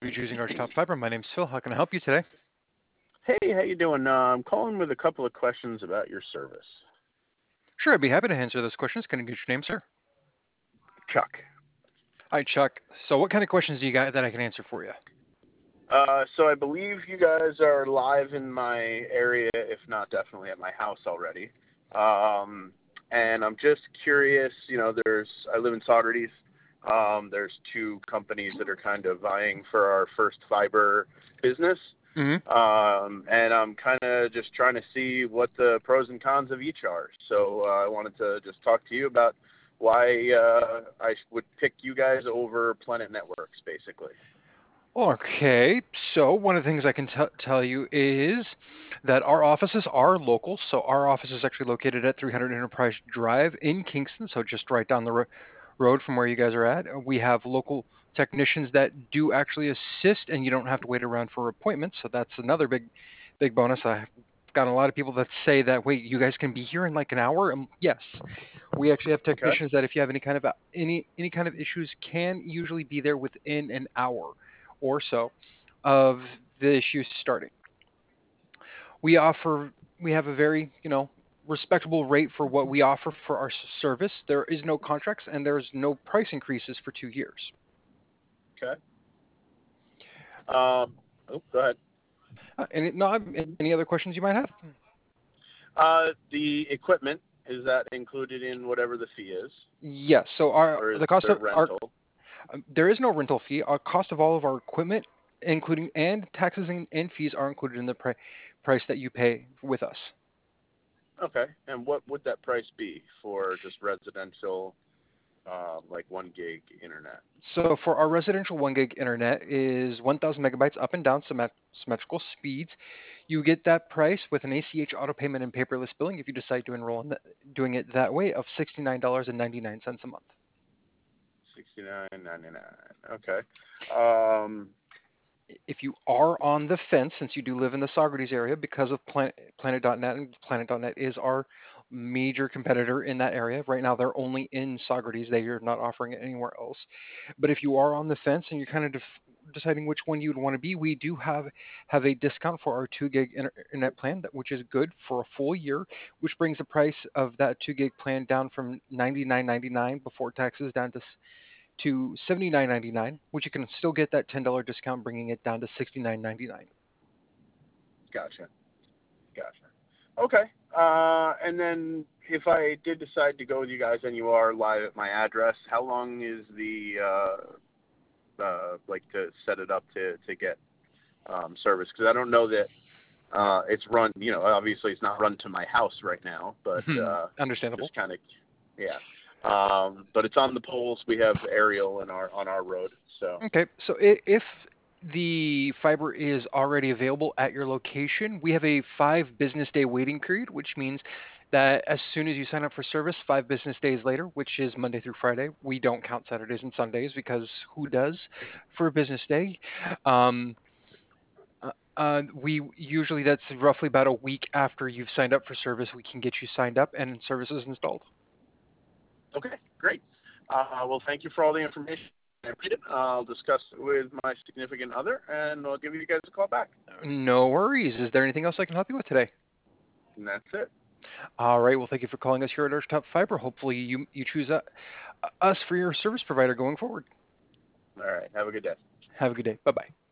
You're choosing our top fiber. My name's Phil. How can I help you today? Hey, how you doing? I'm calling with a couple of questions about your service. Sure, I'd be happy to answer those questions. Can I get your name, sir? Chuck. Hi, Chuck. So, what kind of questions do you got that I can answer for you? So I believe you guys are live in my area, if not definitely at my house already. And I'm just curious, I live in Saugerties. There's two companies that are kind of vying for our first fiber business. Mm-hmm. And I'm kind of just trying to see what the pros and cons of each are. So I wanted to just talk to you about why I would pick you guys over Planet Networks, basically. Okay, so one of the things I can tell you is that our offices are local. So, our office is actually located at 300 Enterprise Drive in Kingston, so just right down the road from where you guys are at. We have local technicians that do actually assist, and you don't have to wait around for appointments. So, that's another big bonus. I've gotten a lot of people that say that, wait, you guys can be here in like an hour? Yes, we actually have Okay. technicians that if you have any kind of issues, can usually be there within an hour or so of the issues starting. We offer we have a very respectable rate for what we offer for our service. There is no contracts and there's no price increases for 2 years. Okay. Um, Go ahead. Any other questions you might have? The equipment, is that included in whatever the fee is, Yes. So our or is the cost there of our rental? there is no rental fee. Our cost of all of our equipment, including and taxes and fees, are included in the price that you pay with us. Okay. And what would that price be for just residential, like 1 gig internet? So for our residential 1 gig internet is 1,000 megabytes up and down symmetrical speeds. You get that price with an ACH auto payment and paperless billing if you decide to enroll in doing it that way of $69.99 a month. 69.99. Okay. Um, If you are on the fence, since you do live in the Saugerties area, because of Planet.net, and Planet.net is our major competitor in that area. Right now, they're only in Saugerties. They are not offering it anywhere else. But if you are on the fence and you're kind of deciding which one you'd want to be, we do have a discount for our 2 gig internet plan, which is good for a full year, which brings the price of that 2 gig plan down from $99.99 before taxes down to $79.99, which you can still get that $10 discount, bringing it down to $69.99. Gotcha. Gotcha. Okay. And then if I did decide to go with you guys and you are live at my address, how long is the like to set it up to get service? Because I don't know that it's run. Obviously it's not run to my house right now, but Understandable. just kind of, yeah. But it's on the poles. We have aerial in our on our road, so. Okay, so if the fiber is already available at your location, we have a 5 business day waiting period, which means that as soon as you sign up for service, 5 business days later, which is Monday through Friday, we don't count Saturdays and Sundays because who does for a business day? Um, we usually that's roughly about a week after you've signed up for service, we can get you signed up and services installed. Okay, great. Well, thank you for all the information. I appreciate it. I'll discuss it with my significant other, and I'll give you guys a call back. No worries. Is there anything else I can help you with today? And that's it. All right. Well, thank you for calling us here at Archtop Fiber. Hopefully, you choose us for your service provider going forward. All right. Have a good day. Have a good day. Bye bye.